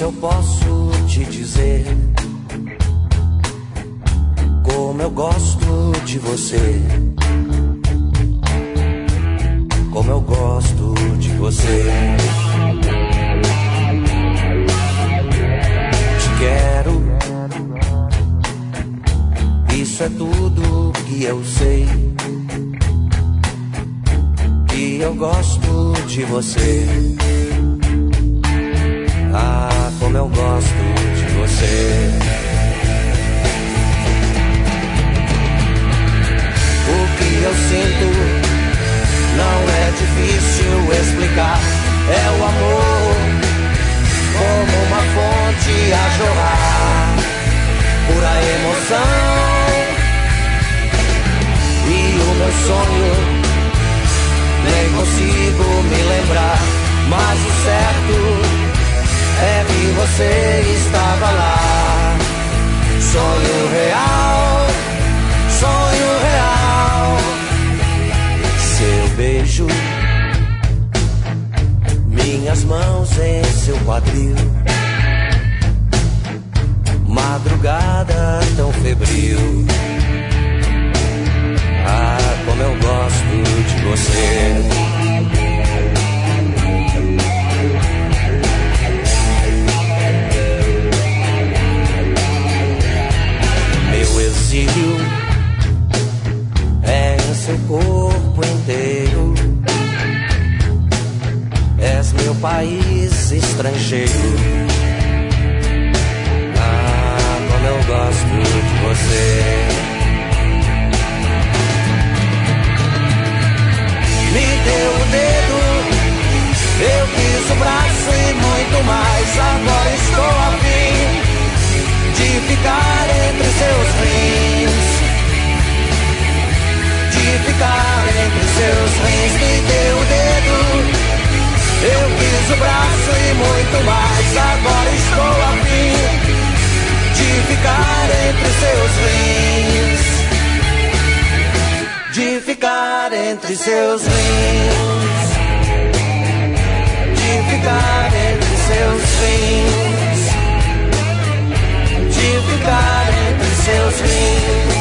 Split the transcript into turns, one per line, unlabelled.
Isso eu posso te dizer, como eu gosto de você, como eu gosto de você. Te quero, isso é tudo que eu sei, que eu gosto de você. Ah, como eu gosto de você. O que eu sinto não é difícil explicar. É o amor como uma fonte a jorrar, pura emoção. E o meu sonho nem consigo me lembrar, mas o certo é que você estava lá. Sonho real, sonho real. Seu beijo, minhas mãos em seu quadril, madrugada tão febril. Ah, como eu gosto de você. Meu exílio é em seu corpo inteiro. És meu país estrangeiro. Ah, como eu gosto de você. Me deu o dedo, eu quis o braço e muito mais. Agora estou a fim de ficar entre seus rins, de ficar entre seus rins. Me deu o dedo, eu quis o braço e muito mais. Agora estou a fim de ficar entre seus rins, de ficar entre seus rins, de ficar entre seus rins, de ficar entre seus rins.